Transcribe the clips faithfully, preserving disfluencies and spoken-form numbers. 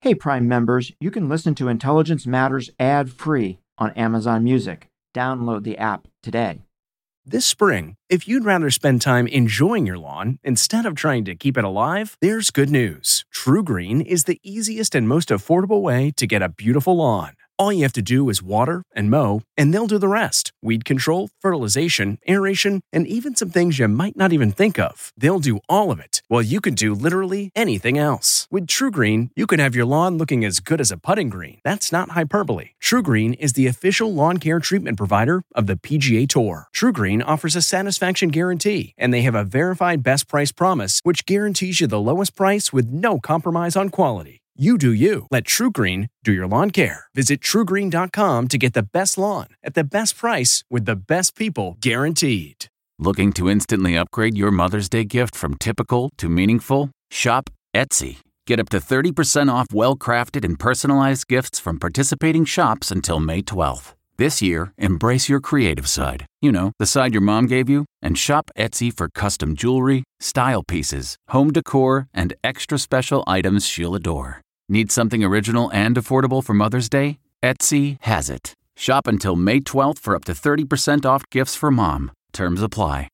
Hey, Prime members, you can listen to Intelligence Matters ad-free on Amazon Music. Download the app today. This spring, if you'd rather spend time enjoying your lawn instead of trying to keep it alive, there's good news. TruGreen is the easiest and most affordable way to get a beautiful lawn. All you have to do is water and mow, and they'll do the rest. Weed control, fertilization, aeration, and even some things you might not even think of. They'll do all of it, while you can do literally anything else. With TruGreen, you can have your lawn looking as good as a putting green. That's not hyperbole. TruGreen is the official lawn care treatment provider of the P G A Tour. TruGreen offers a satisfaction guarantee, and they have a verified best price promise, which guarantees you the lowest price with no compromise on quality. You do you. Let TruGreen do your lawn care. Visit True Green dot com to get the best lawn at the best price with the best people guaranteed. Looking to instantly upgrade your Mother's Day gift from typical to meaningful? Shop Etsy. Get up to thirty percent off well-crafted and personalized gifts from participating shops until May twelfth. This year, embrace your creative side. You know, the side your mom gave you. And shop Etsy for custom jewelry, style pieces, home decor, and extra special items she'll adore. Need something original and affordable for Mother's Day? Etsy has it. Shop until May twelfth for up to thirty percent off gifts for mom. Terms apply.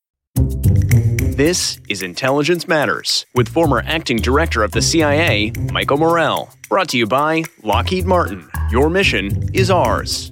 This is Intelligence Matters with former acting director of the C I A, Michael Morell. Brought to you by Lockheed Martin. Your mission is ours.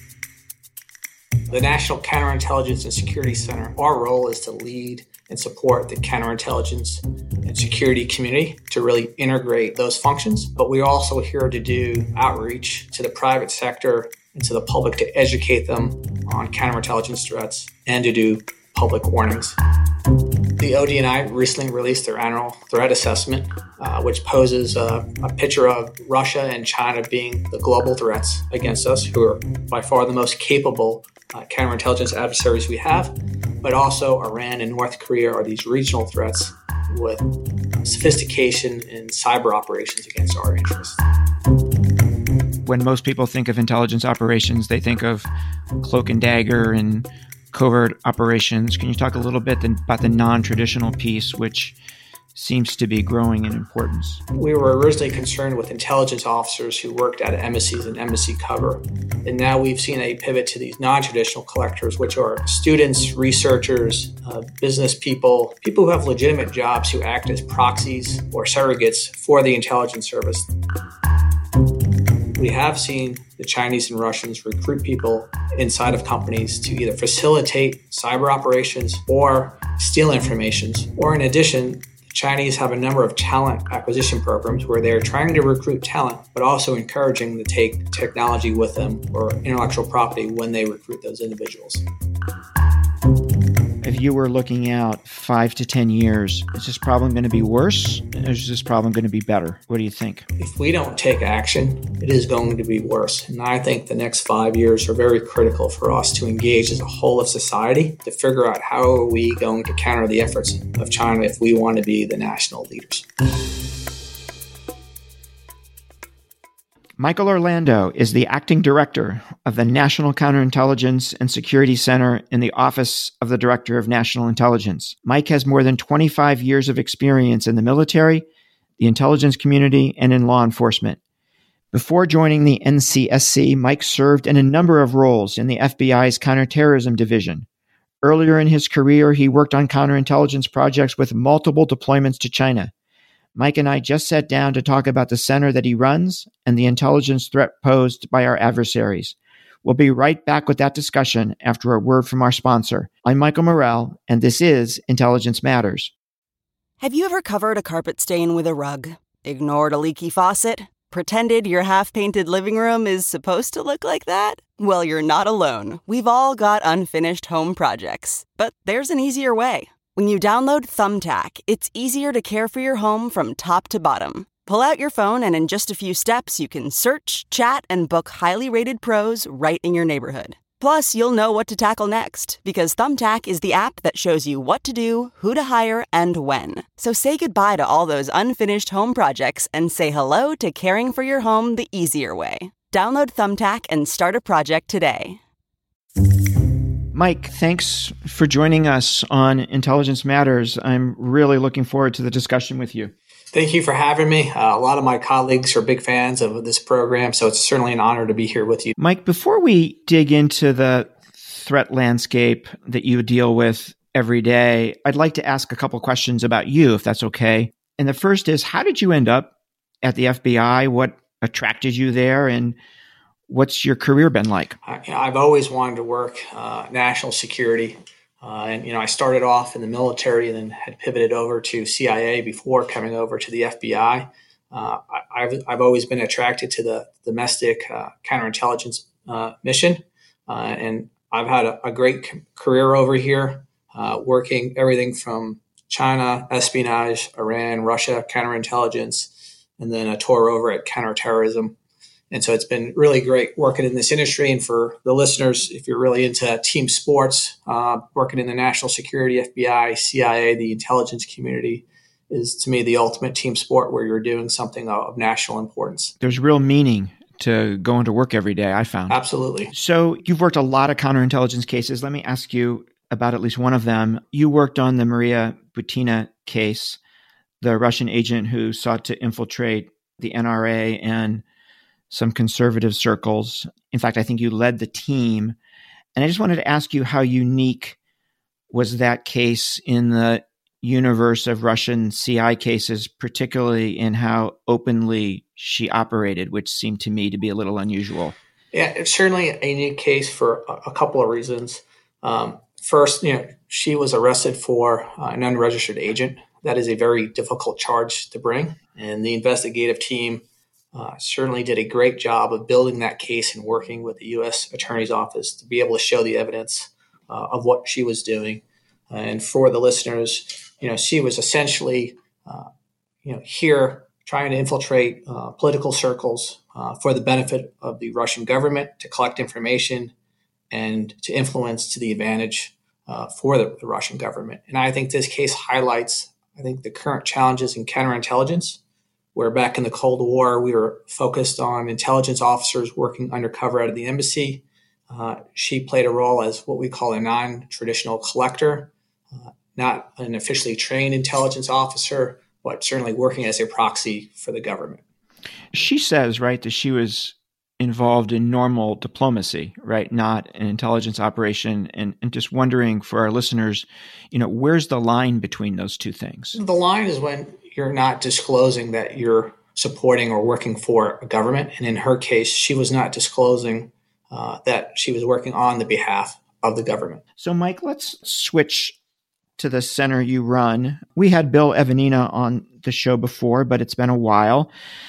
The National Counterintelligence and Security Center, our role is to lead and support the counterintelligence and security community to really integrate those functions. But we're also here to do outreach to the private sector and to the public to educate them on counterintelligence threats and to do public warnings. The O D N I recently released their annual threat assessment, uh, which poses a, a picture of Russia and China being the global threats against us, who are by far the most capable uh, counterintelligence adversaries we have, but also Iran and North Korea are these regional threats with sophistication in cyber operations against our interests. When most people think of intelligence operations, they think of cloak and dagger and covert operations. Can you talk a little bit about the non-traditional piece, which seems to be growing in importance? We were originally concerned with intelligence officers who worked at embassies and embassy cover. And now we've seen a pivot to these non-traditional collectors, which are students, researchers, uh, business people, people who have legitimate jobs who act as proxies or surrogates for the intelligence service. We have seen the Chinese and Russians recruit people inside of companies to either facilitate cyber operations or steal information. Or in addition, the Chinese have a number of talent acquisition programs where they're trying to recruit talent, but also encouraging them to take technology with them or intellectual property when they recruit those individuals. If you were looking out five to ten years, is this problem going to be worse, or is this problem going to be better? What do you think? If we don't take action, it is going to be worse. And I think the next five years are very critical for us to engage as a whole of society to figure out how are we going to counter the efforts of China if we want to be the national leaders. Michael Orlando is the acting director of the National Counterintelligence and Security Center in the Office of the Director of National Intelligence. Mike has more than twenty-five years of experience in the military, the intelligence community, and in law enforcement. Before joining the N C S C, Mike served in a number of roles in the F B I's counterterrorism division. Earlier in his career, he worked on counterintelligence projects with multiple deployments to China. Mike and I just sat down to talk about the center that he runs and the intelligence threat posed by our adversaries. We'll be right back with that discussion after a word from our sponsor. I'm Michael Morell, and this is Intelligence Matters. Have you ever covered a carpet stain with a rug? Ignored a leaky faucet? Pretended your half-painted living room is supposed to look like that? Well, you're not alone. We've all got unfinished home projects. But there's an easier way. When you download Thumbtack, it's easier to care for your home from top to bottom. Pull out your phone and in just a few steps, you can search, chat, and book highly rated pros right in your neighborhood. Plus, you'll know what to tackle next, because Thumbtack is the app that shows you what to do, who to hire, and when. So say goodbye to all those unfinished home projects and say hello to caring for your home the easier way. Download Thumbtack and start a project today. Mike, thanks for joining us on Intelligence Matters. I'm really looking forward to the discussion with you. Thank you for having me. Uh, a lot of my colleagues are big fans of this program, so it's certainly an honor to be here with you. Mike, before we dig into the threat landscape that you deal with every day, I'd like to ask a couple questions about you, if that's okay. And the first is, how did you end up at the F B I? What attracted you there? And what's your career been like? I, I've always wanted to work uh, national security. Uh, and, you know, I started off in the military and then had pivoted over to C I A before coming over to the F B I. Uh, I, I've, I've always been attracted to the domestic uh, counterintelligence uh, mission. Uh, and I've had a, a great c- career over here, uh, working everything from China, espionage, Iran, Russia, counterintelligence, and then a tour over at counterterrorism. And so it's been really great working in this industry. And for the listeners, if you're really into team sports, uh, working in the national security, F B I, C I A, the intelligence community is, to me, the ultimate team sport where you're doing something of national importance. There's real meaning to going to work every day, I found. Absolutely. So you've worked a lot of counterintelligence cases. Let me ask you about at least one of them. You worked on the Maria Butina case, the Russian agent who sought to infiltrate the N R A and some conservative circles. In fact, I think you led the team. And I just wanted to ask you, how unique was that case in the universe of Russian C I cases, particularly in how openly she operated, which seemed to me to be a little unusual? Yeah, it's certainly a unique case for a, a couple of reasons. Um, first, you know, she was arrested for uh, an unregistered agent. That is a very difficult charge to bring. And the investigative team Uh, certainly did a great job of building that case and working with the U S Attorney's Office to be able to show the evidence uh, of what she was doing. Uh, and for the listeners, you know, she was essentially, uh, you know, here trying to infiltrate uh, political circles uh, for the benefit of the Russian government, to collect information and to influence to the advantage uh, for the, the Russian government. And I think this case highlights, I think, the current challenges in counterintelligence, where back in the Cold War, we were focused on intelligence officers working undercover out of the embassy. Uh, she played a role as what we call a non-traditional collector, uh, not an officially trained intelligence officer, but certainly working as a proxy for the government. She says, right, that she was involved in normal diplomacy, right, not an intelligence operation. And, and just wondering for our listeners, you know, where's the line between those two things? The line is when you're not disclosing that you're supporting or working for a government. And in her case, she was not disclosing uh, that she was working on the behalf of the government. So, Mike, let's switch to the center you run. We had Bill Evanina on the show before, but it's been a while.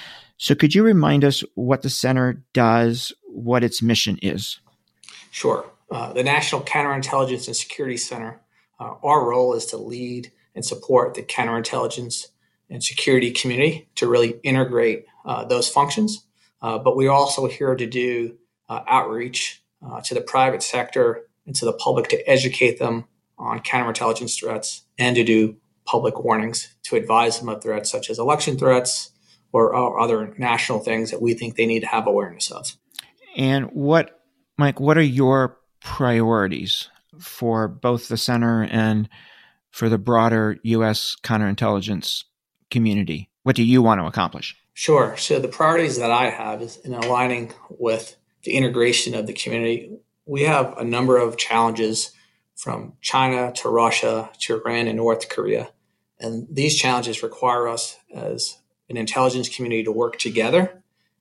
So could you remind us what the center does, what its mission is? Sure. Uh, the National Counterintelligence and Security Center, uh, our role is to lead and support the counterintelligence and security community to really integrate uh, those functions. Uh, but we're also here to do uh, outreach uh, to the private sector and to the public to educate them on counterintelligence threats and to do public warnings to advise them of threats such as election threats or, or other national things that we think they need to have awareness of. And what, Mike, what are your priorities for both the center and for the broader U S counterintelligence community? What do you want to accomplish? Sure. So the priorities that I have is in aligning with the integration of the community. We have a number of challenges from China to Russia to Iran and North Korea. And these challenges require us as an intelligence community to work together.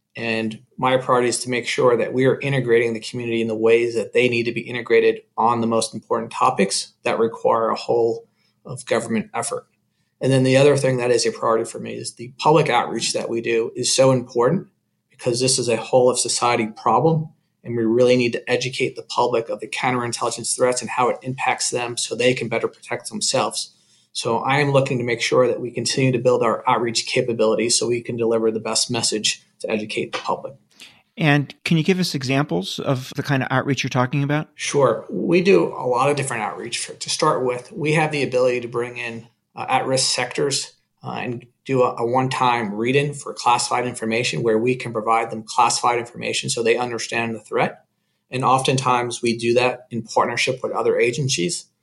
And my priority is to make sure that we are integrating the community in the ways that they need to be integrated on the most important topics that require a whole of government effort. And then the other thing that is a priority for me is the public outreach that we do is so important because this is a whole of society problem. And we really need to educate the public of the counterintelligence threats and how it impacts them so they can better protect themselves. So I am looking to make sure that we continue to build our outreach capabilities so we can deliver the best message to educate the public. And can you give us examples of the kind of outreach you're talking about? Sure. We do a lot of different outreach. For, to start with, we have the ability to bring in uh, at-risk sectors uh, and do a, a one-time read-in for classified information where we can provide them classified information so they understand the threat. And oftentimes we do that in partnership with other agencies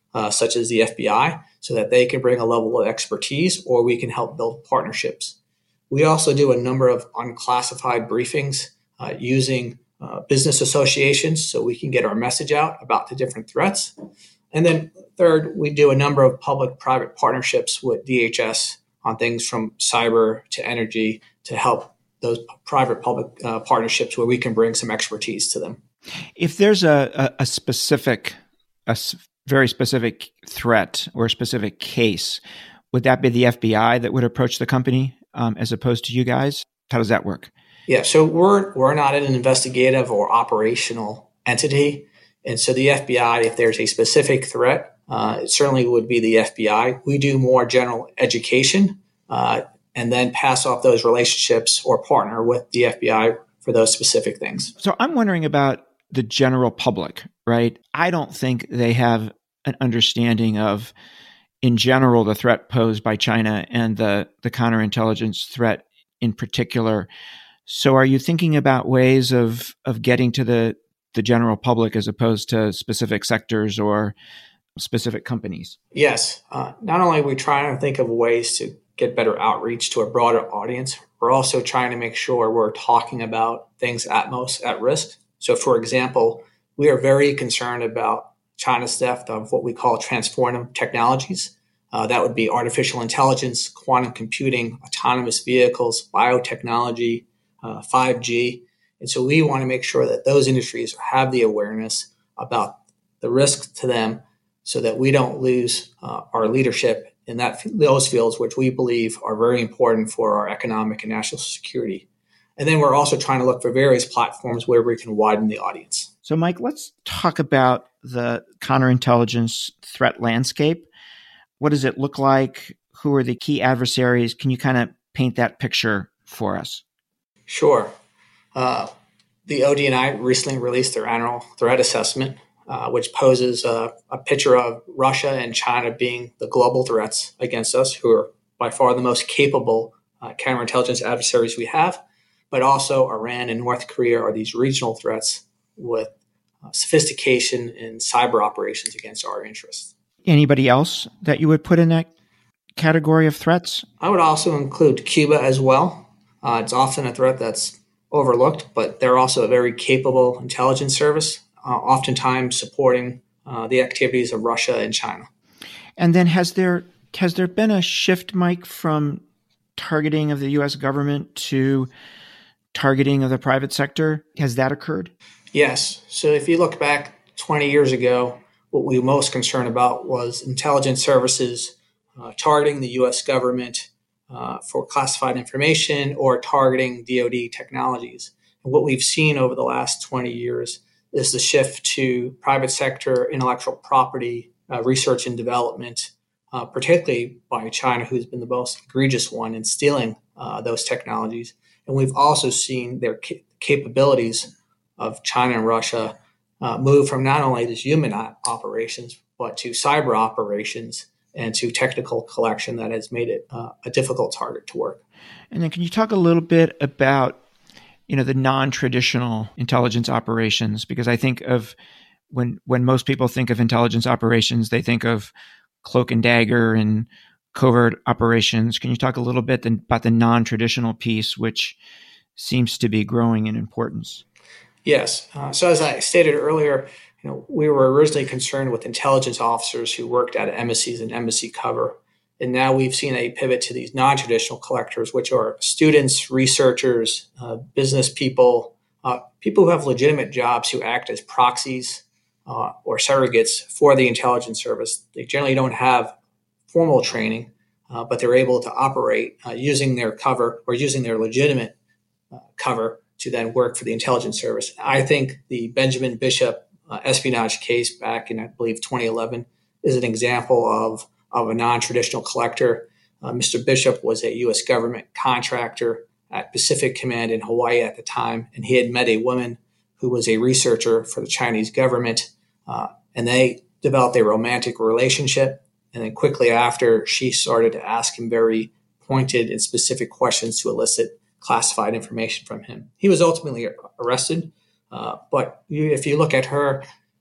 uh, such as the F B I, so that they can bring a level of expertise, or we can help build partnerships. We also do a number of unclassified briefings uh, using uh, business associations so we can get our message out about the different threats. And then third, we do a number of public-private partnerships with D H S on things from cyber to energy to help those private-public uh, partnerships where we can bring some expertise to them. If there's a, a, a specific, a s- very specific threat or a specific case, would that be the F B I that would approach the company um, as opposed to you guys? How does that work? Yeah, so we're we're not an investigative or operational entity. And so the F B I, if there's a specific threat, uh, it certainly would be the F B I. We do more general education uh, and then pass off those relationships or partner with the F B I for those specific things. So I'm wondering about the general public, right? I don't think they have an understanding of, in general, the threat posed by China and the, the counterintelligence threat in particular. So are you thinking about ways of of getting to the, the general public as opposed to specific sectors or specific companies? Yes. Uh, not only are we trying to think of ways to get better outreach to a broader audience, we're also trying to make sure we're talking about things at most at risk. So, for example, we are very concerned about China's theft of what we call transformative technologies. Uh, that would be artificial intelligence, quantum computing, autonomous vehicles, biotechnology, uh, five G. And so we want to make sure that those industries have the awareness about the risk to them so that we don't lose uh, our leadership in that those fields, which we believe are very important for our economic and national security. And then we're also trying to look for various platforms where we can widen the audience. So, Mike, let's talk about the counterintelligence threat landscape. What does it look like? Who are the key adversaries? Can you kind of paint that picture for us? Sure. Uh, the O D N I recently released their annual threat assessment, uh, which poses a, a picture of Russia and China being the global threats against us, who are by far the most capable uh, counterintelligence adversaries we have. But also Iran and North Korea are these regional threats with uh, sophistication in cyber operations against our interests. Anybody else that you would put in that category of threats? I would also include Cuba as well. Uh, it's often a threat that's overlooked, but they're also a very capable intelligence service, uh, oftentimes supporting uh, the activities of Russia and China. And then has there has there been a shift, Mike, from targeting of the U S government to targeting of the private sector? Has that occurred? Yes. So if you look back twenty years ago, what we were most concerned about was intelligence services uh, targeting the U S government uh, for classified information or targeting D O D technologies. And what we've seen over the last twenty years is the shift to private sector intellectual property uh, research and development, uh, particularly by China, who's been the most egregious one in stealing uh, those technologies. And we've also seen their ca- capabilities of China and Russia uh, move from not only just human operations, but to cyber operations and to technical collection that has made it uh, a difficult target to work. And then can you talk a little bit about, you know, the non-traditional intelligence operations? Because I think of when when most people think of intelligence operations, they think of cloak and dagger and covert operations. Can you talk a little bit about the non-traditional piece, which seems to be growing in importance? Yes. Uh, so as I stated earlier, you know, we were originally concerned with intelligence officers who worked at embassies and embassy cover. And now we've seen a pivot to these non-traditional collectors, which are students, researchers, uh, business people, uh, people who have legitimate jobs who act as proxies uh, or surrogates for the intelligence service. They generally don't have formal training, uh, but they're able to operate uh, using their cover or using their legitimate uh, cover to then work for the intelligence service. I think the Benjamin Bishop uh, espionage case back in, I believe, twenty eleven is an example of, of a non-traditional collector. Uh, Mister Bishop was a U S government contractor at Pacific Command in Hawaii at the time, and he had met a woman who was a researcher for the Chinese government, uh, and they developed a romantic relationship. And then quickly after, she started to ask him very pointed and specific questions to elicit classified information from him. He was ultimately arrested. Uh, but you, if you look at her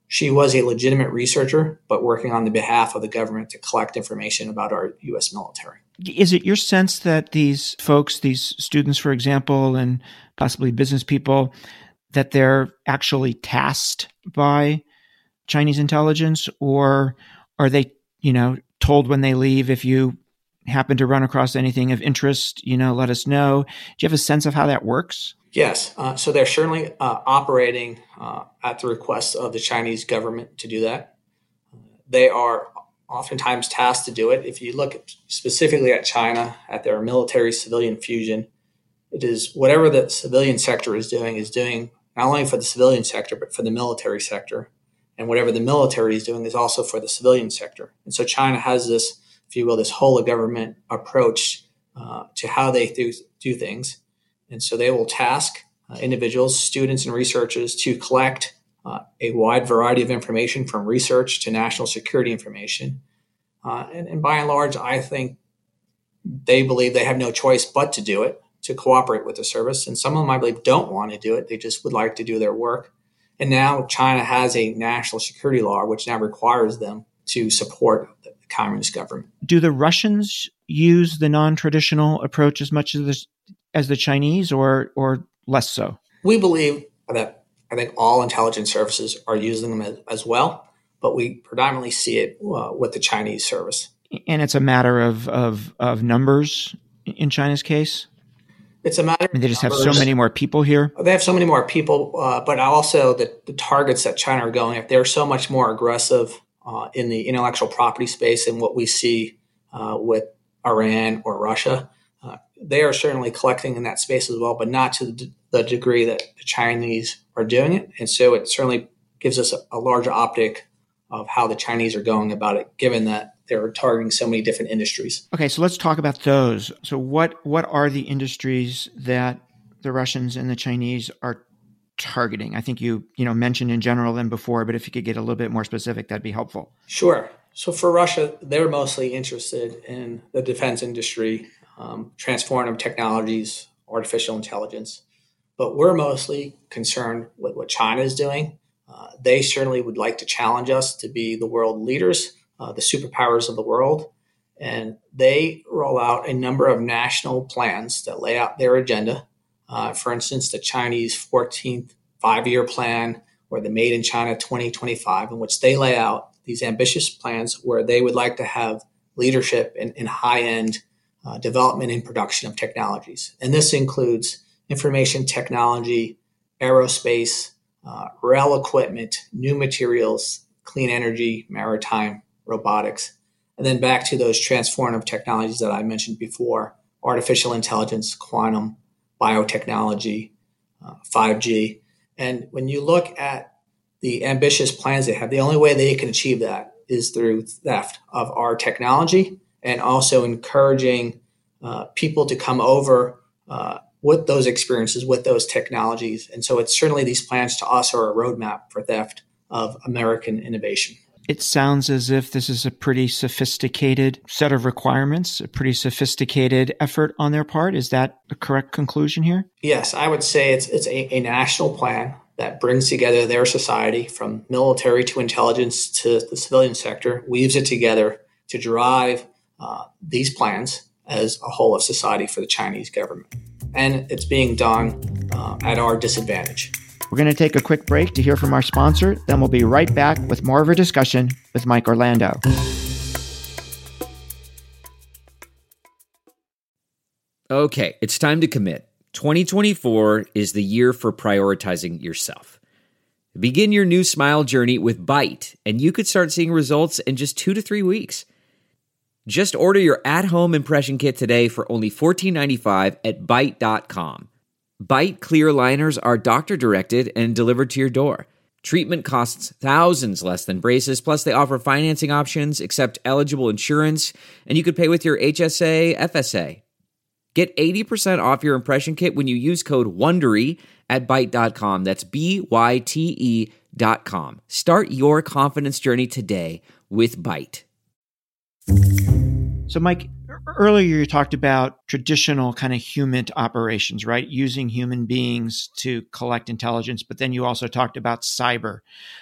She was a legitimate researcher, but working on the behalf of the government to collect information about our U S military. Is it your sense that these folks, these students, for example, and possibly business people, that they're actually tasked by Chinese intelligence, or are they, you know, told when they leave, if you happen to run across anything of interest, you know, let us know? Do you have a sense of how that works? Yes. Uh, so they're certainly uh, operating uh, at the request of the Chinese government to do that. They are oftentimes tasked to do it. If you look at, specifically at China, at their military-civilian fusion, it is whatever the civilian sector is doing is doing not only for the civilian sector, but for the military sector. And whatever the military is doing is also for the civilian sector. And so China has this, if you will, this whole of government approach uh, to how they do, do things. And so they will task uh, individuals, students, and researchers to collect uh, a wide variety of information, from research to national security information. Uh, and, and by and large, I think they believe they have no choice but to do it, to cooperate with the service. And some of them, I believe, don't want to do it. They just would like to do their work. And now China has a national security law, which now requires them to support the communist government. Do the Russians use the non-traditional approach as much as the, as the Chinese, or or less so? We believe that I think all intelligence services are using them as, as well, but we predominantly see it uh, with the Chinese service. And it's a matter of, of, of numbers in China's case? It's a matter I mean, they just of have so many more people here. They have so many more people, uh, but also the, the targets that China are going after, they're so much more aggressive uh, in the intellectual property space than what we see uh, with Iran or Russia. Uh, they are certainly collecting in that space as well, but not to the, the degree that the Chinese are doing it. And so it certainly gives us a, a larger optic of how the Chinese are going about it, given that they're targeting so many different industries. Okay, so let's talk about those. So what what are the industries that the Russians and the Chinese are targeting? I think you you know mentioned in general them before, but if you could get a little bit more specific, that'd be helpful. Sure. So for Russia, they're mostly interested in the defense industry, um, transformative technologies, artificial intelligence. But we're mostly concerned with what China is doing. Uh, they certainly would like to challenge us to be the world leaders, uh, the superpowers of the world. And they roll out a number of national plans that lay out their agenda. Uh, for instance, the Chinese fourteenth five-year plan, or the Made in China twenty twenty-five, in which they lay out these ambitious plans where they would like to have leadership in, in high-end uh, development and production of technologies. And this includes information technology, aerospace, uh, rail equipment, new materials, clean energy, maritime, robotics, and then back to those transformative technologies that I mentioned before: artificial intelligence, quantum, biotechnology, uh, five G. And when you look at the ambitious plans they have, the only way they can achieve that is through theft of our technology, and also encouraging uh, people to come over uh, with those experiences, with those technologies. And so it's certainly these plans to us are a roadmap for theft of American innovation. It sounds as if this is a pretty sophisticated set of requirements, a pretty sophisticated effort on their part. Is that a correct conclusion here? Yes, I would say it's it's a, a national plan that brings together their society, from military to intelligence to the civilian sector, weaves it together to drive uh, these plans as a whole of society for the Chinese government. And it's being done uh, at our disadvantage. We're going to take a quick break to hear from our sponsor. Then we'll be right back with more of our discussion with Mike Orlando. Okay, it's time to commit. twenty twenty-four is the year for prioritizing yourself. Begin your new smile journey with Byte, and you could start seeing results in just two to three weeks. Just order your at-home impression kit today for only fourteen ninety-five at byte dot com. Byte clear liners are doctor-directed and delivered to your door. Treatment costs thousands less than braces, plus they offer financing options, accept eligible insurance, and you could pay with your H S A, F S A. Get eighty percent off your impression kit when you use code WONDERY at byte dot com. That's B Y T E dot com. Start your confidence journey today with Byte. So, Mike, earlier you talked about traditional kind of human operations, right? Using human beings to collect intelligence, but then you also talked about cyber.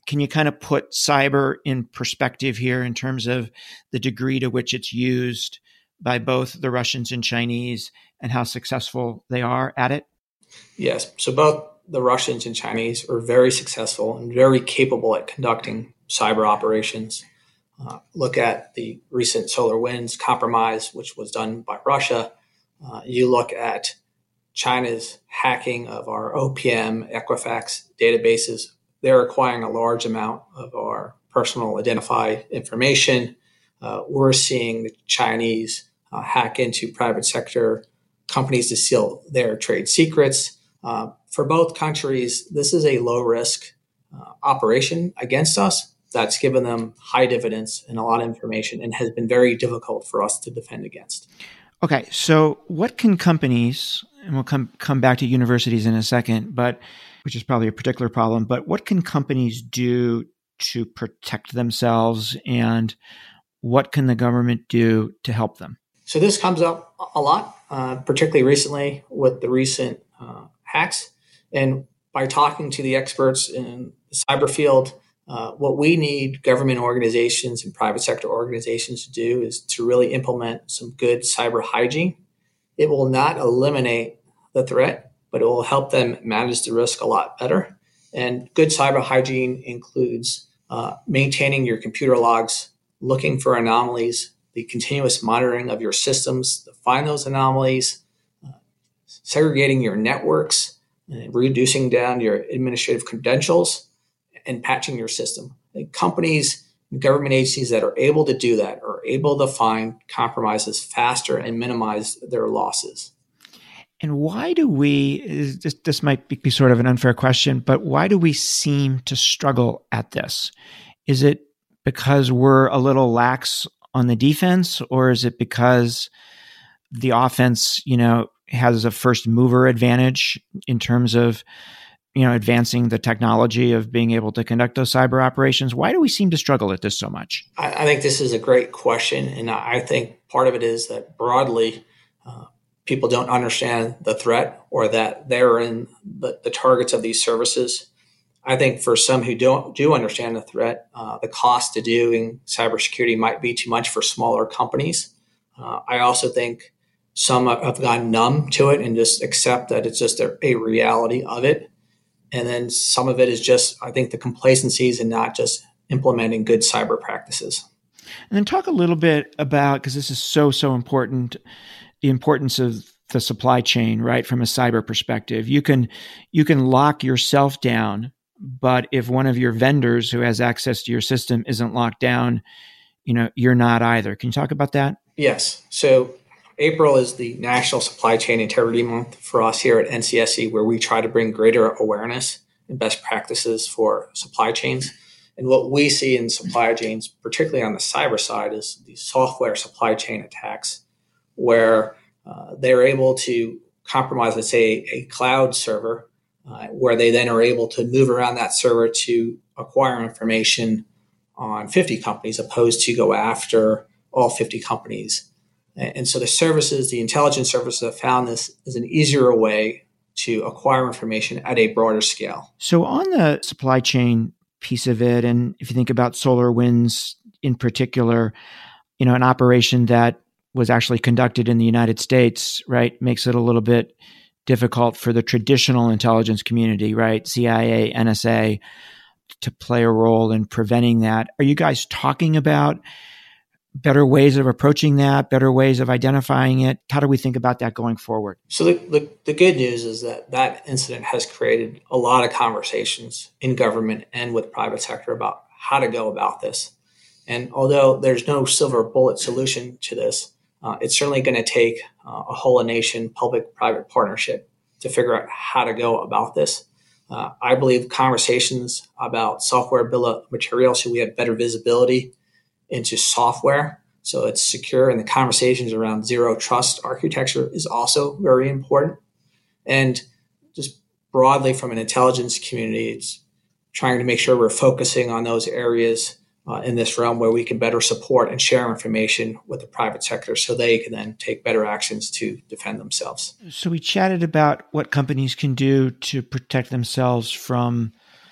can you kind of put cyber in perspective here in terms of the degree to which it's used by both the Russians and Chinese and how successful they are at it? Yes. So both the Russians and Chinese are very successful and very capable at conducting cyber operations. Uh, look at the recent SolarWinds compromise, which was done by Russia. Uh, you look at China's hacking of our O P M, Equifax databases. They're acquiring a large amount of our personal identified information. Uh, we're seeing the Chinese uh, hack into private sector companies to steal their trade secrets. Uh, for both countries, this is a low risk uh, operation against us that's given them high dividends and a lot of information and has been very difficult for us to defend against. Okay, so what can companies, and we'll come come back to universities in a second, but which is probably a particular problem, but what can companies do to protect themselves, and what can the government do to help them? So this comes up a lot, uh, particularly recently with the recent uh, hacks. And by talking to the experts in the cyber field, Uh, what we need government organizations and private sector organizations to do is to really implement some good cyber hygiene. It will not eliminate the threat, but it will help them manage the risk a lot better. And good cyber hygiene includes uh, maintaining your computer logs, looking for anomalies, the continuous monitoring of your systems to find those anomalies, uh, segregating your networks, and reducing down your administrative credentials, and patching your system. And companies and government agencies that are able to do that are able to find compromises faster and minimize their losses. And why do we, this, this might be sort of an unfair question, but why do we seem to struggle at this? Is it because we're a little lax on the defense, or is it because the offense, you know, has a first mover advantage in terms of you know, advancing the technology of being able to conduct those cyber operations? Why do we seem to struggle at this so much? I, I think this is a great question. And I think part of it is that broadly, uh, people don't understand the threat or that they're in the, the targets of these services. I think for some who don't do understand the threat, uh, the cost to doing cybersecurity might be too much for smaller companies. Uh, I also think some have gone numb to it and just accept that it's just a, a reality of it. And then some of it is just, I think, the complacencies and not just implementing good cyber practices. And then talk a little bit about, because this is so, so important, the importance of the supply chain, right? From a cyber perspective, you can, you can lock yourself down, but if one of your vendors who has access to your system isn't locked down, you know, you're not either. Can you talk about that? Yes. So April is the National Supply Chain Integrity Month for us here at N C S C, where we try to bring greater awareness and best practices for supply chains. And what we see in supply chains, particularly on the cyber side, is the software supply chain attacks, where uh, they're able to compromise, let's say, a cloud server, uh, where they then are able to move around that server to acquire information on fifty companies, opposed to go after all fifty companies. And so the services, the intelligence services have found this as an easier way to acquire information at a broader scale. So on the supply chain piece of it, and if you think about SolarWinds in particular, you know, an operation that was actually conducted in the United States, right, makes it a little bit difficult for the traditional intelligence community, right, C I A, N S A, to play a role in preventing that. Are you guys talking about better ways of approaching that, better ways of identifying it? How do we think about that going forward? So the, the, the good news is that that incident has created a lot of conversations in government and with private sector about how to go about this. And although there's no silver bullet solution to this, uh, it's certainly going to take uh, a whole nation public-private partnership to figure out how to go about this. Uh, I believe conversations about software bill of materials, so we have better visibility into software, so it's secure, and the conversations around zero trust architecture is also very important. And just broadly from an intelligence community, it's trying to make sure we're focusing on those areas uh, in this realm where we can better support and share information with the private sector so they can then take better actions to defend themselves. So we chatted about what companies can do to protect themselves from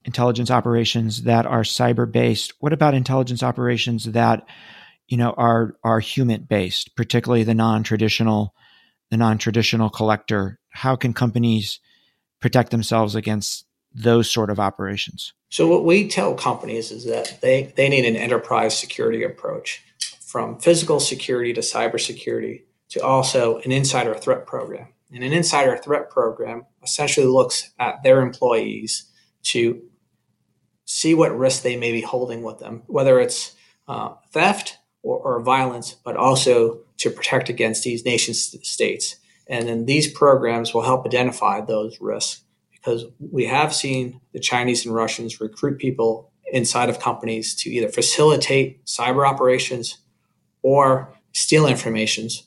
intelligence operations that are cyber-based. What about intelligence operations that, you know, are are human-based, particularly the non-traditional, the non-traditional collector? How can companies protect themselves against those sort of operations? So what we tell companies is that they, they need an enterprise security approach, from physical security to cybersecurity to also an insider threat program. And an insider threat program essentially looks at their employees to see what risks they may be holding with them, whether it's uh, theft or, or violence, but also to protect against these nation states. And then these programs will help identify those risks, because we have seen the Chinese and Russians recruit people inside of companies to either facilitate cyber operations or steal informations.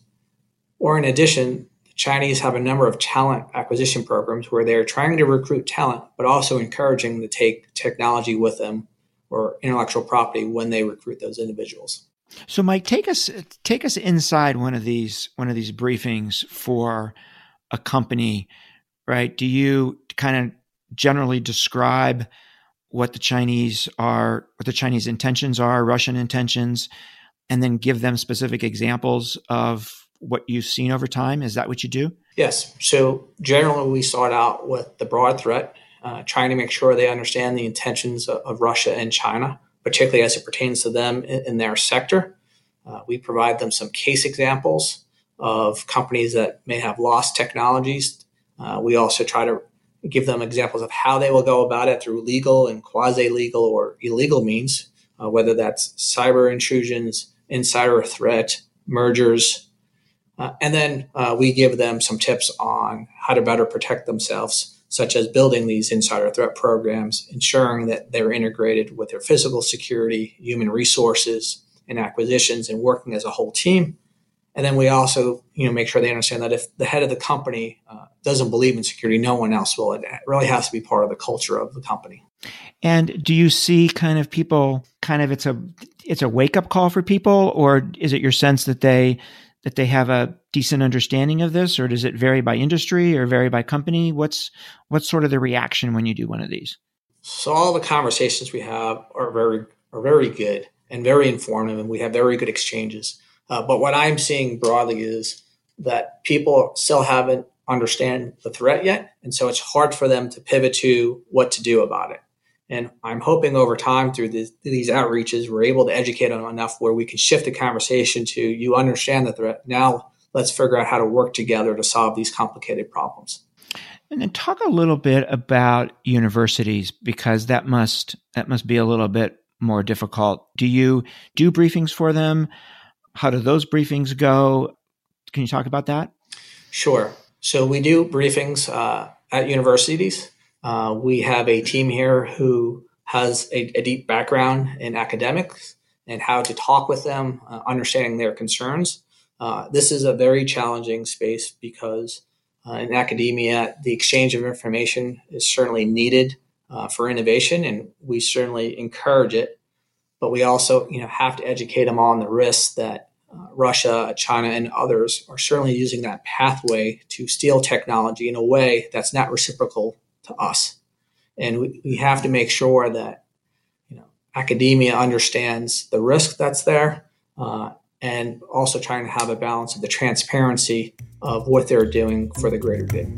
Or in addition, the Chinese have a number of talent acquisition programs where they're trying to recruit talent, but also encouraging them to take technology with them or intellectual property when they recruit those individuals. So, Mike, take us take us inside one of these one of these briefings for a company, right? Do you kind of generally describe what the Chinese are, what the Chinese intentions are, Russian intentions, and then give them specific examples of what you've seen over time? Is that what you do? Yes. So generally, we start out with the broad threat, uh, trying to make sure they understand the intentions of, of Russia and China, particularly as it pertains to them in, in their sector. Uh, we provide them some case examples of companies that may have lost technologies. Uh, we also try to give them examples of how they will go about it through legal and quasi-legal or illegal means, uh, whether that's cyber intrusions, insider threat, mergers. Uh, and then uh, we give them some tips on how to better protect themselves, such as building these insider threat programs, ensuring that they're integrated with their physical security, human resources, and acquisitions, and working as a whole team. And then we also, you know, make sure they understand that if the head of the company uh, doesn't believe in security, no one else will. It really has to be part of the culture of the company. And do you see kind of people, kind of it's a it's a wake up call for people, or is it your sense that they that they have a decent understanding of this, or does it vary by industry or vary by company? What's what's sort of the reaction when you do one of these? So all the conversations we have are very are very good and very informative, and we have very good exchanges. Uh, but what I'm seeing broadly is that people still haven't understand the threat yet, and so it's hard for them to pivot to what to do about it. And I'm hoping over time through this, these outreaches, we're able to educate them enough where we can shift the conversation to, you understand the threat. Now let's figure out how to work together to solve these complicated problems. And then talk a little bit about universities, because that must that must be a little bit more difficult. Do you do briefings for them? How do those briefings go? Can you talk about that? Sure. So we do briefings uh, at universities. Uh, we have a team here who has a, a deep background in academics and how to talk with them, uh, understanding their concerns. Uh, this is a very challenging space because uh, in academia, the exchange of information is certainly needed uh, for innovation, and we certainly encourage it. But we also, you know, have to educate them on the risks that uh, Russia, China, and others are certainly using that pathway to steal technology in a way that's not reciprocal to us. And we, we have to make sure that, you know, academia understands the risk that's there, uh, and also trying to have a balance of the transparency of what they're doing for the greater good.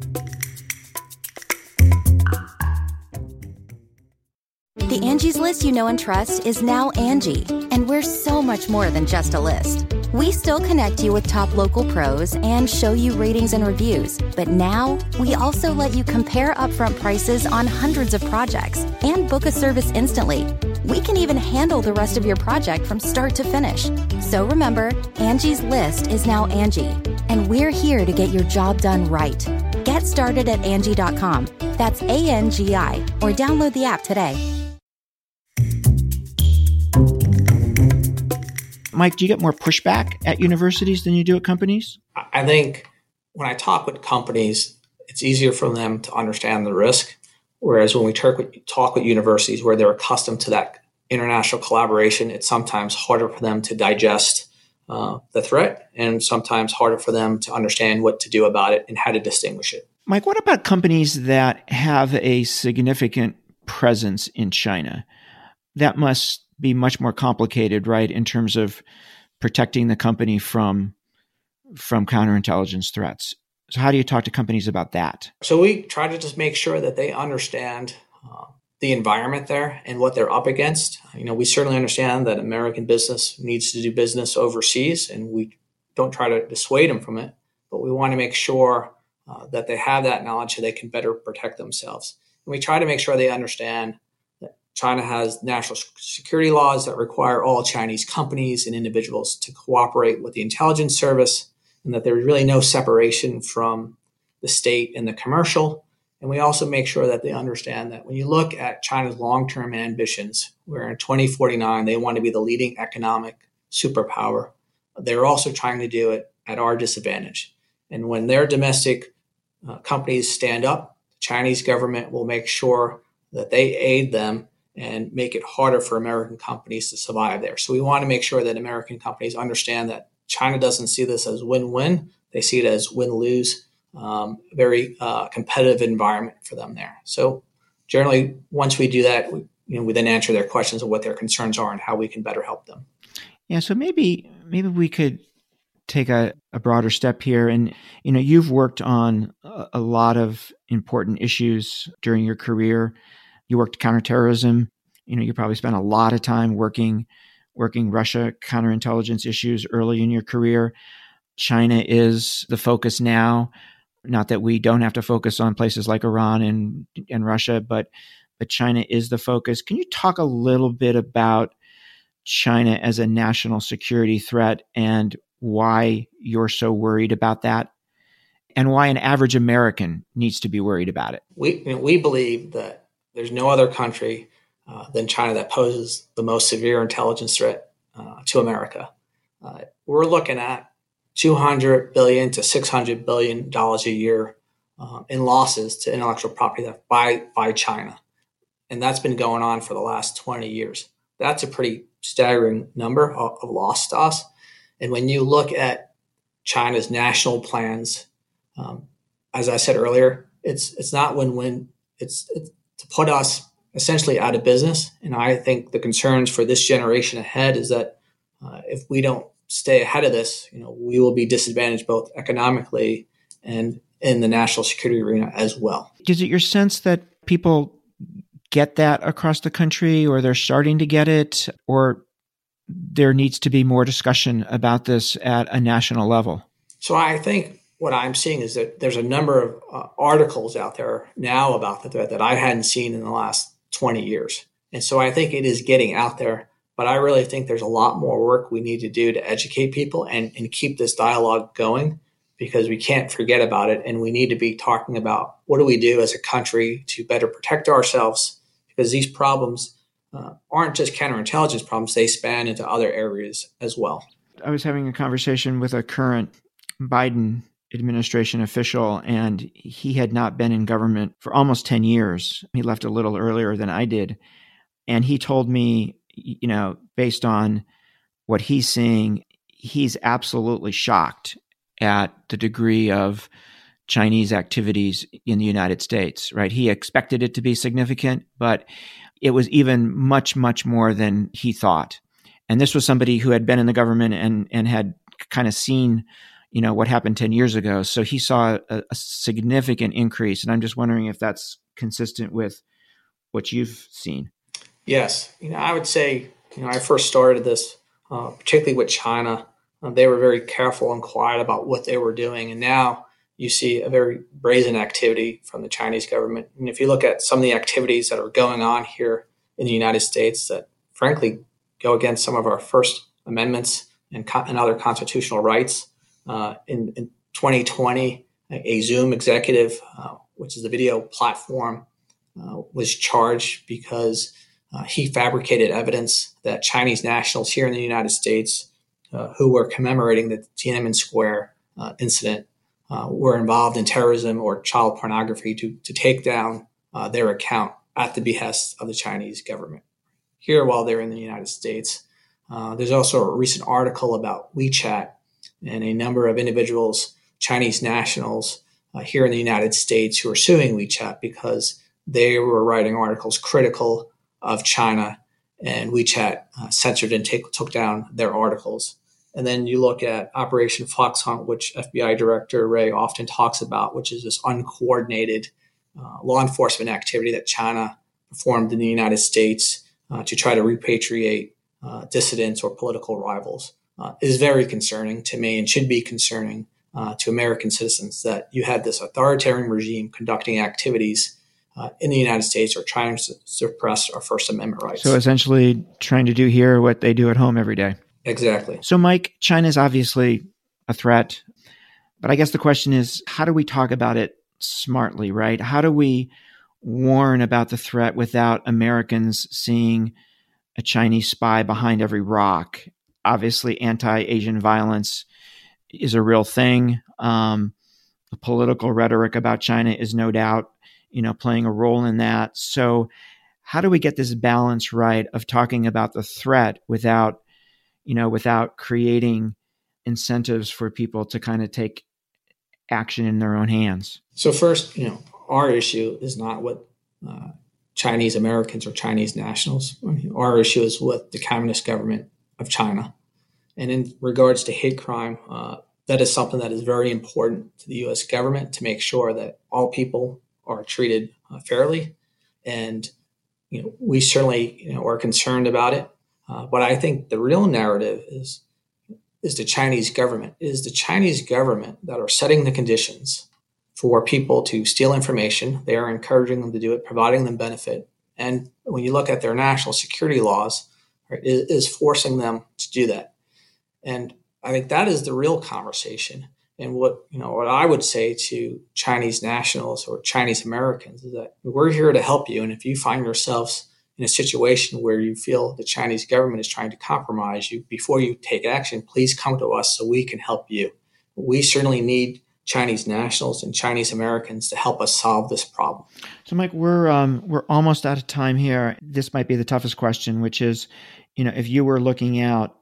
The Angie's List you know and trust is now Angie, and we're so much more than just a list. We still connect you with top local pros and show you ratings and reviews, but now we also let you compare upfront prices on hundreds of projects and book a service instantly. We can even handle the rest of your project from start to finish. So remember, Angie's List is now Angie, and we're here to get your job done right. Get started at Angie dot com. That's A N G I, or download the app today. Mike, do you get more pushback at universities than you do at companies? I think when I talk with companies, it's easier for them to understand the risk. Whereas when we talk with, talk with universities where they're accustomed to that international collaboration, it's sometimes harder for them to digest uh, the threat, and sometimes harder for them to understand what to do about it and how to distinguish it. Mike, what about companies that have a significant presence in China. That must be much more complicated, right, in terms of protecting the company from from counterintelligence threats. So how do you talk to companies about that? So we try to just make sure that they understand uh, the environment there and what they're up against. You know, we certainly understand that American business needs to do business overseas, and we don't try to dissuade them from it, but we want to make sure uh, that they have that knowledge so they can better protect themselves. And we try to make sure they understand that China has national security laws that require all Chinese companies and individuals to cooperate with the intelligence service, and that there's really no separation from the state and the commercial. And we also make sure that they understand that when you look at China's long-term ambitions, where in twenty forty-nine they want to be the leading economic superpower, they're also trying to do it at our disadvantage. And when their domestic uh, companies stand up, the Chinese government will make sure that they aid them and make it harder for American companies to survive there. So we want to make sure that American companies understand that China doesn't see this as win-win. They see it as win-lose, um, very uh, competitive environment for them there. So generally, once we do that, we, you know, we then answer their questions of what their concerns are and how we can better help them. Yeah, so maybe maybe we could take a, a broader step here. And, you know, you've worked on a, a lot of important issues during your career. You worked counterterrorism. You know, you probably spent a lot of time working working Russia counterintelligence issues early in your career. China is the focus now. Not that we don't have to focus on places like Iran and, and Russia, but but China is the focus. Can you talk a little bit about China as a national security threat and why you're so worried about that, and why an average American needs to be worried about it? We you know, we believe that there's no other country uh, than China that poses the most severe intelligence threat uh, to America. Uh, we're looking at two hundred billion dollars to six hundred billion dollars a year uh, in losses to intellectual property theft by, by China. And that's been going on for the last twenty years. That's a pretty staggering number of, of loss to us. And when you look at China's national plans, um, as I said earlier, it's it's not win-win. It's, it's to put us essentially out of business. And I think the concerns for this generation ahead is that uh, if we don't stay ahead of this, you know, we will be disadvantaged both economically and in the national security arena as well. Is it your sense that people get that across the country, or they're starting to get it, or there needs to be more discussion about this at a national level? So I think what I'm seeing is that there's a number of uh, articles out there now about the threat that I hadn't seen in the last twenty years. And so I think it is getting out there, but I really think there's a lot more work we need to do to educate people and, and keep this dialogue going, because we can't forget about it. And we need to be talking about what do we do as a country to better protect ourselves, because these problems uh, aren't just counterintelligence problems. They span into other areas as well. I was having a conversation with a current Biden administration official, and he had not been in government for almost ten years. He left a little earlier than I did. And he told me, you know, based on what he's seeing, he's absolutely shocked at the degree of Chinese activities in the United States, right? He expected it to be significant, but it was even much, much more than he thought. And this was somebody who had been in the government and, and had kind of seen, you know, what happened ten years ago. So he saw a, a significant increase. And I'm just wondering if that's consistent with what you've seen. Yes. You know, I would say, you know, I first started this, uh, particularly with China. Uh, they were very careful and quiet about what they were doing. And now you see a very brazen activity from the Chinese government. And if you look at some of the activities that are going on here in the United States that frankly go against some of our First Amendments and, co- and other constitutional rights, uh, in, in twenty twenty, a Zoom executive, uh, which is the video platform, uh, was charged because uh, he fabricated evidence that Chinese nationals here in the United States uh, who were commemorating the Tiananmen Square uh, incident Uh, were involved in terrorism or child pornography to, to take down uh, their account at the behest of the Chinese government here while they're in the United States. Uh, there's also a recent article about WeChat and a number of individuals, Chinese nationals uh, here in the United States, who are suing WeChat because they were writing articles critical of China, and WeChat uh, censored and take, took down their articles. And then you look at Operation Fox Hunt, which F B I Director Wray often talks about, which is this uncoordinated uh, law enforcement activity that China performed in the United States uh, to try to repatriate uh, dissidents or political rivals. Uh, is very concerning to me and should be concerning uh, to American citizens that you had this authoritarian regime conducting activities uh, in the United States or trying to suppress our First Amendment rights. So essentially trying to do here what they do at home every day. Exactly. So, Mike, China is obviously a threat, but I guess the question is, how do we talk about it smartly, right? How do we warn about the threat without Americans seeing a Chinese spy behind every rock? Obviously, anti-Asian violence is a real thing. Um, the political rhetoric about China is no doubt, you know, playing a role in that. So how do we get this balance right of talking about the threat without, you know, without creating incentives for people to kind of take action in their own hands? So first, you know, our issue is not what uh, Chinese Americans or Chinese nationals. I mean, our issue is with the Communist government of China. And in regards to hate crime, uh, that is something that is very important to the U S government to make sure that all people are treated uh, fairly. And, you know, we certainly, you know, are concerned about it. Uh, but I think the real narrative is, is the Chinese government. It is the Chinese government that are setting the conditions for people to steal information. They are encouraging them to do it, providing them benefit. And when you look at their national security laws, right, it is forcing them to do that. And I think that is the real conversation. And what, you know, what I would say to Chinese nationals or Chinese Americans is that we're here to help you. And if you find yourselves in a situation where you feel the Chinese government is trying to compromise you, before you take action, please come to us so we can help you. We certainly need Chinese nationals and Chinese Americans to help us solve this problem. So, Mike, we're um, we're almost out of time here. This might be the toughest question, which is, you know, if you were looking out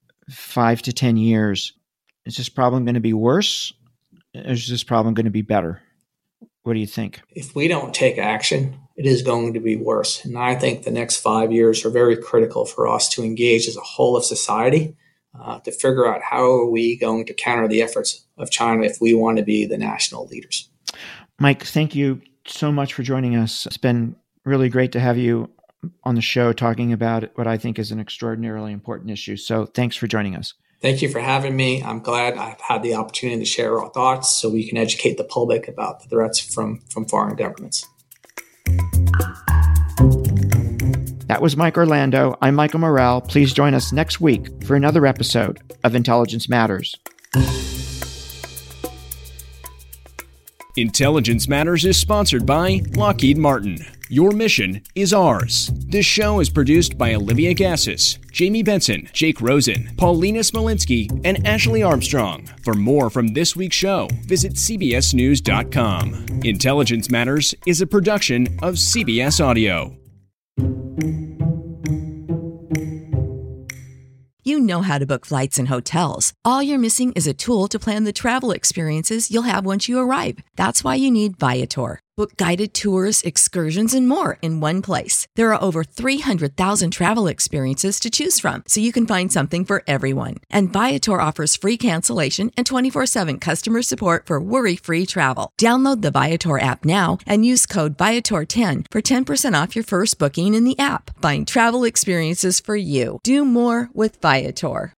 five to ten years, is this problem going to be worse? Or is this problem going to be better? What do you think? If we don't take action, it is going to be worse. And I think the next five years are very critical for us to engage as a whole of society uh, to figure out how are we going to counter the efforts of China if we want to be the national leaders. Mike, thank you so much for joining us. It's been really great to have you on the show talking about what I think is an extraordinarily important issue. So thanks for joining us. Thank you for having me. I'm glad I've had the opportunity to share our thoughts so we can educate the public about the threats from, from foreign governments. That was Mike Orlando. I'm Michael Morrell. Please join us next week for another episode of Intelligence Matters. Intelligence Matters is sponsored by Lockheed Martin. Your mission is ours. This show is produced by Olivia Gassis, Jamie Benson, Jake Rosen, Paulina Smolinski, and Ashley Armstrong. For more from this week's show, visit c b s news dot com. Intelligence Matters is a production of C B S Audio. You know how to book flights and hotels. All you're missing is a tool to plan the travel experiences you'll have once you arrive. That's why you need Viator. Book guided tours, excursions, and more in one place. There are over three hundred thousand travel experiences to choose from, so you can find something for everyone. And Viator offers free cancellation and twenty-four seven customer support for worry-free travel. Download the Viator app now and use code Viator ten for ten percent off your first booking in the app. Find travel experiences for you. Do more with Viator.